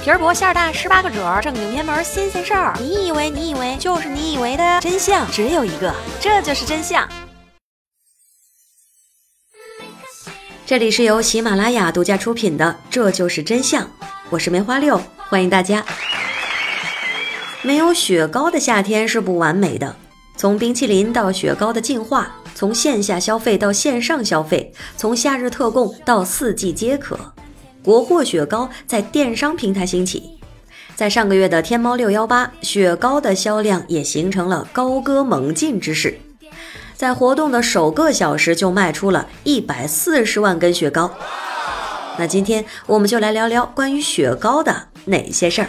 皮儿薄馅儿大，18个褶，正经偏门新鲜事儿。你以为就是你以为的，真相只有一个，这就是真相。 这里是由喜马拉雅独家出品的《这就是真相》，我是梅花六，欢迎大家。没有雪糕的夏天是不完美的，从冰淇淋到雪糕的进化，从线下消费到线上消费，从夏日特供到四季皆可，国货雪糕在电商平台兴起。在上个月的天猫618，雪糕的销量也形成了高歌猛进之势，在活动的首个小时就卖出了140万根雪糕。那今天我们就来聊聊关于雪糕的哪些事儿。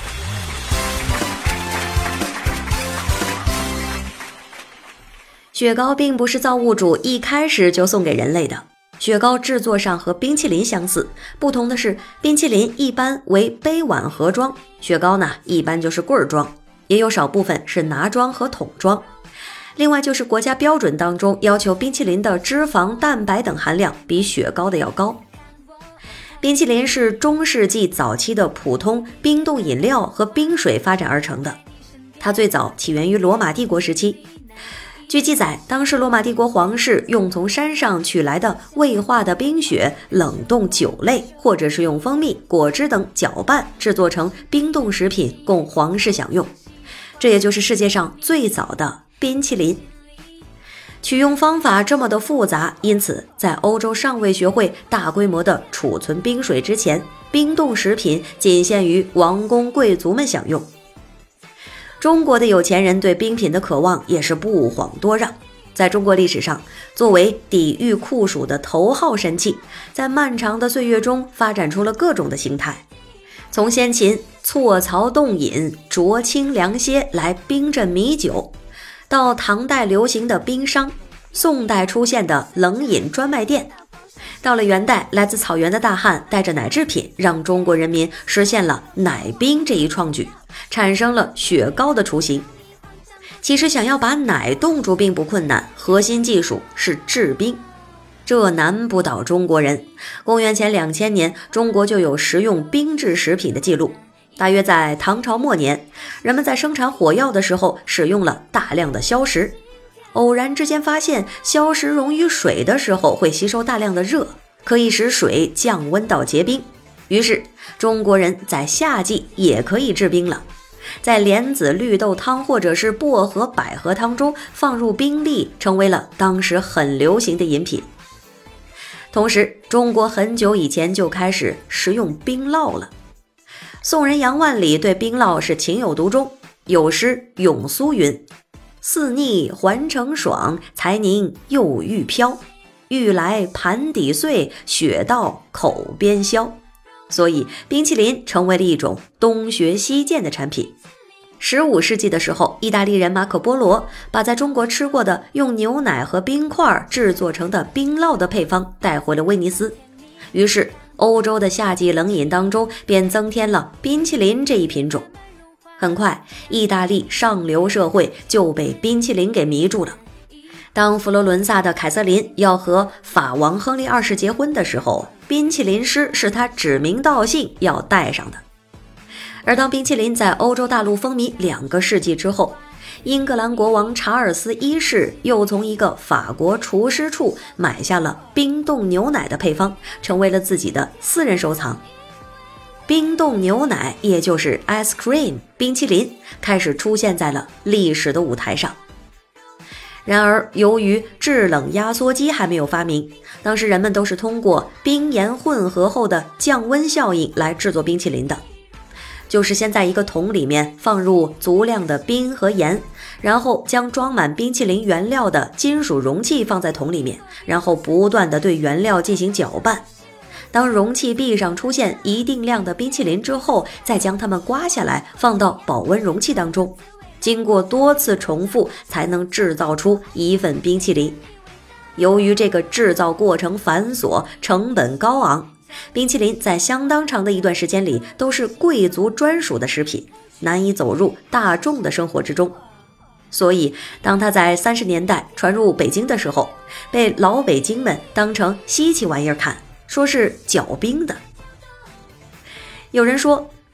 雪糕并不是造物主一开始就送给人类的，雪糕制作上和冰淇淋相似，不同的是冰淇淋一般为杯碗盒装，雪糕呢一般就是棍儿装，也有少部分是拿装和桶装。另外就是国家标准当中要求冰淇淋的脂肪、蛋白等含量比雪糕的要高。冰淇淋是中世纪早期的普通冰冻饮料和冰水发展而成的，它最早起源于罗马帝国时期。据记载，当时罗马帝国皇室用从山上取来的未化的冰雪冷冻酒类，或者是用蜂蜜、果汁等搅拌制作成冰冻食品供皇室享用，这也就是世界上最早的冰淇淋。取用方法这么的复杂，因此在欧洲尚未学会大规模的储存冰水之前，冰冻食品仅限于王公贵族们享用。中国的有钱人对冰品的渴望也是不遑多让，在中国历史上，作为抵御酷暑的头号神器，在漫长的岁月中发展出了各种的形态，从先秦错槽冻饮、浊清凉歇来冰镇米酒，到唐代流行的冰商，宋代出现的冷饮专卖店，到了元代，来自草原的大汉带着奶制品，让中国人民实现了奶冰这一创举，产生了雪糕的雏形。其实想要把奶冻住并不困难，核心技术是制冰，这难不倒中国人。公元前2000年，中国就有食用冰制食品的记录。大约在唐朝末年，人们在生产火药的时候使用了大量的硝石，偶然之间发现硝石溶于水的时候会吸收大量的热，可以使水降温到结冰，于是中国人在夏季也可以制冰了，在莲子绿豆汤或者是薄荷百合汤中放入冰粒，成为了当时很流行的饮品。同时中国很久以前就开始食用冰酪了。宋人杨万里对冰酪是情有独钟，有诗咏苏云：似腻还成爽，才凝又欲飘，欲来盘底碎，雪到口边消。所以冰淇淋成为了一种东学西渐的产品。15世纪的时候，意大利人马可波罗把在中国吃过的用牛奶和冰块制作成的冰酪的配方带回了威尼斯，于是欧洲的夏季冷饮当中便增添了冰淇淋这一品种。很快，意大利上流社会就被冰淇淋给迷住了。当佛罗伦萨的凯瑟琳要和法王亨利2世结婚的时候，冰淇淋师是他指名道姓要带上的。而当冰淇淋在欧洲大陆风靡2个世纪之后，英格兰国王查尔斯1世又从一个法国厨师处买下了冰冻牛奶的配方，成为了自己的私人收藏。冰冻牛奶，也就是 ice cream 冰淇淋，开始出现在了历史的舞台上。然而由于制冷压缩机还没有发明，当时人们都是通过冰盐混合后的降温效应来制作冰淇淋的，就是先在一个桶里面放入足量的冰和盐，然后将装满冰淇淋原料的金属容器放在桶里面，然后不断地对原料进行搅拌。当容器壁上出现一定量的冰淇淋之后，再将它们刮下来放到保温容器当中，经过多次重复才能制造出一份冰淇淋。由于这个制造过程繁琐，成本高昂，冰淇淋在相当长的一段时间里都是贵族专属的食品，难以走入大众的生活之中。所以当它在30年代传入北京的时候，被老北京们当成稀奇玩意儿看，说是搅冰的。有人说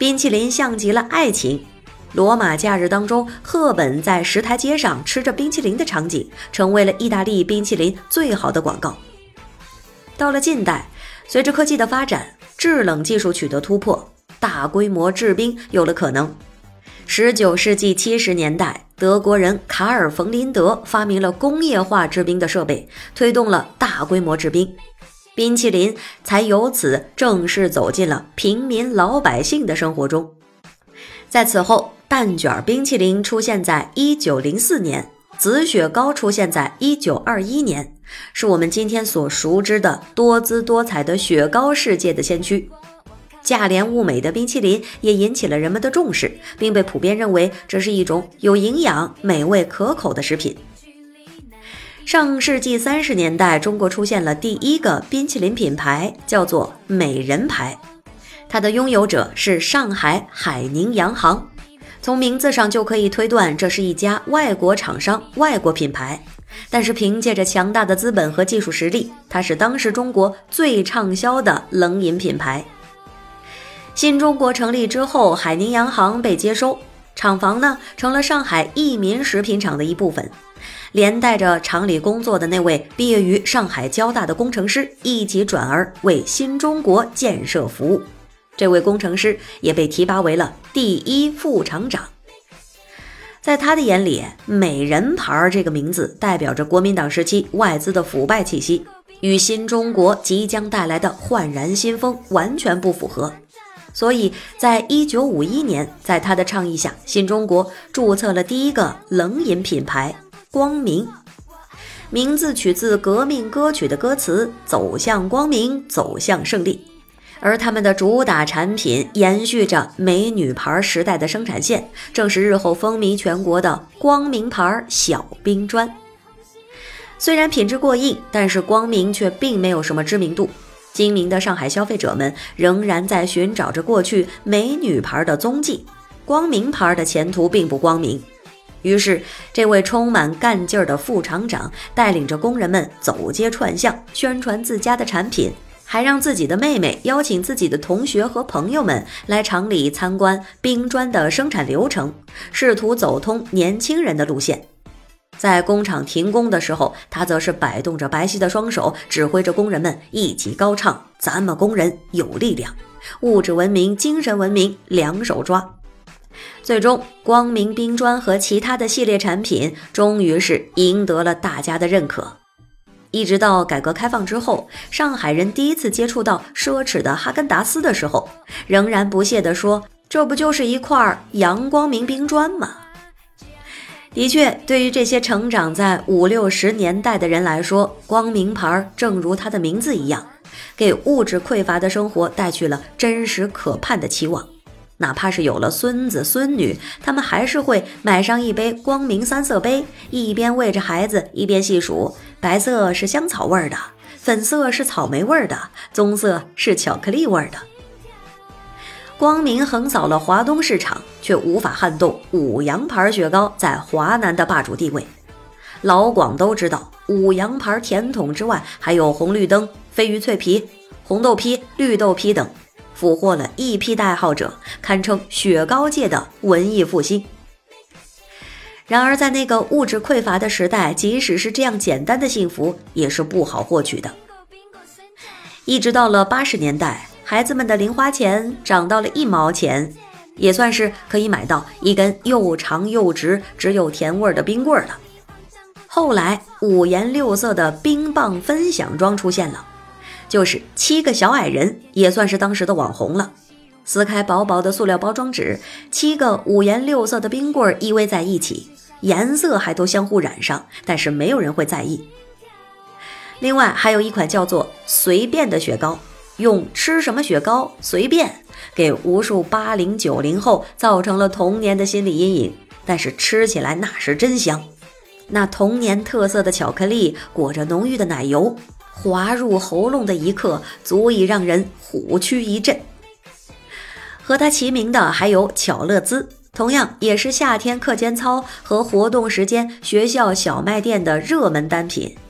冰淇淋像极了爱情。罗马假日当中，赫本在石台街上吃着冰淇淋的场景，成为了意大利冰淇淋最好的广告。到了近代，随着科技的发展，制冷技术取得突破，大规模制冰有了可能。19世纪70年代，德国人卡尔·冯·林德发明了工业化制冰的设备，推动了大规模制冰，冰淇淋才由此正式走进了平民老百姓的生活中。在此后，蛋卷冰淇淋出现在1904年，紫雪糕出现在1921年，是我们今天所熟知的多姿多彩的雪糕世界的先驱。价廉物美的冰淇淋也引起了人们的重视，并被普遍认为这是一种有营养、美味可口的食品。上世纪30年代，中国出现了第一个冰淇淋品牌，叫做美人牌。它的拥有者是上海海宁洋行，从名字上就可以推断这是一家外国厂商、外国品牌。但是凭借着强大的资本和技术实力，它是当时中国最畅销的冷饮品牌。新中国成立之后，海宁洋行被接收，厂房呢成了上海益民食品厂的一部分，连带着厂里工作的那位毕业于上海交大的工程师一起转而为新中国建设服务。这位工程师也被提拔为了第一副厂长。在他的眼里，美人牌这个名字代表着国民党时期外资的腐败气息，与新中国即将带来的焕然新风完全不符合。所以在1951年，在他的倡议下，新中国注册了第一个冷饮品牌光明，名字取自革命歌曲的歌词，走向光明，走向胜利。而他们的主打产品延续着美女牌时代的生产线，正是日后风靡全国的光明牌小冰砖。虽然品质过硬，但是光明却并没有什么知名度。精明的上海消费者们仍然在寻找着过去美女牌的踪迹，光明牌的前途并不光明。于是这位充满干劲儿的副厂长带领着工人们走街串巷，宣传自家的产品，还让自己的妹妹邀请自己的同学和朋友们来厂里参观冰砖的生产流程，试图走通年轻人的路线。在工厂停工的时候，他则是摆动着白皙的双手，指挥着工人们一起高唱：咱们工人有力量，物质文明、精神文明两手抓。最终，光明冰砖和其他的系列产品终于是赢得了大家的认可。一直到改革开放之后，上海人第一次接触到奢侈的哈根达斯的时候，仍然不屑地说：这不就是一块阳光明冰砖吗？的确，对于这些成长在50、60年代的人来说，光明牌正如它的名字一样，给物质匮乏的生活带去了真实可盼的期望。哪怕是有了孙子孙女，他们还是会买上一杯光明三色杯，一边喂着孩子，一边细数：白色是香草味的，粉色是草莓味的，棕色是巧克力味的。光明横扫了华东市场，却无法撼动五羊牌雪糕在华南的霸主地位。老广都知道，五羊牌甜筒之外，还有红绿灯、飞鱼脆皮、红豆批、绿豆批等，俘获了一批的爱好者，堪称雪糕界的文艺复兴。然而在那个物质匮乏的时代，即使是这样简单的幸福也是不好获取的。一直到了80年代，孩子们的零花钱涨到了1毛钱，也算是可以买到一根又长又直、只有甜味的冰棍了。后来5颜6色的冰棒分享装出现了，就是7个小矮人，也算是当时的网红了。撕开薄薄的塑料包装纸，7个5颜6色的冰棍依偎在一起，颜色还都相互染上，但是没有人会在意。另外还有一款叫做随便的雪糕，用吃什么雪糕随便，给无数80、90后造成了童年的心理阴影，但是吃起来那是真香。那童年特色的巧克力裹着浓郁的奶油，滑入喉咙的一刻，足以让人虎躯一震。和它齐名的还有巧乐兹，同样也是夏天课间操和活动时间学校小卖店的热门单品。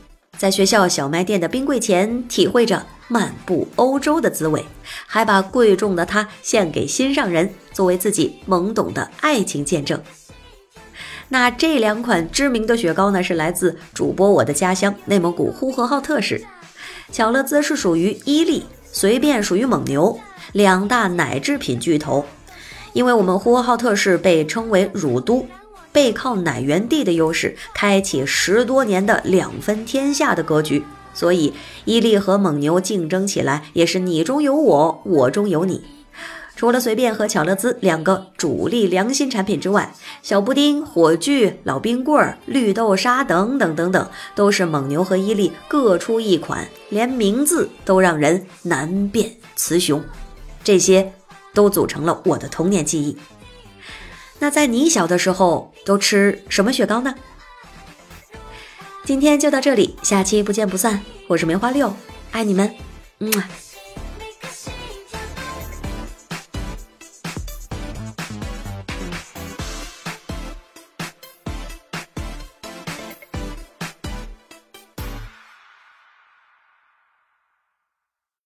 在学校小卖店的冰柜前体会着漫步欧洲的滋味，还把贵重的它献给心上人，作为自己懵懂的爱情见证。那这2款知名的雪糕呢，是来自主播我的家乡内蒙古呼和浩特市。巧乐兹是属于伊利，随便属于蒙牛，2大奶制品巨头。因为我们呼和浩特市被称为乳都，背靠奶源地的优势，开启10多年的2分天下的格局，所以伊利和蒙牛竞争起来也是你中有我，我中有你。除了随便和巧乐兹2个主力良心产品之外，小布丁、火炬、老冰棍、绿豆沙等等等等，都是蒙牛和伊利各出一款，连名字都让人难辨雌雄。这些都组成了我的童年记忆。那在你小的时候都吃什么雪糕呢？今天就到这里，下期不见不散。我是梅花六，爱你们，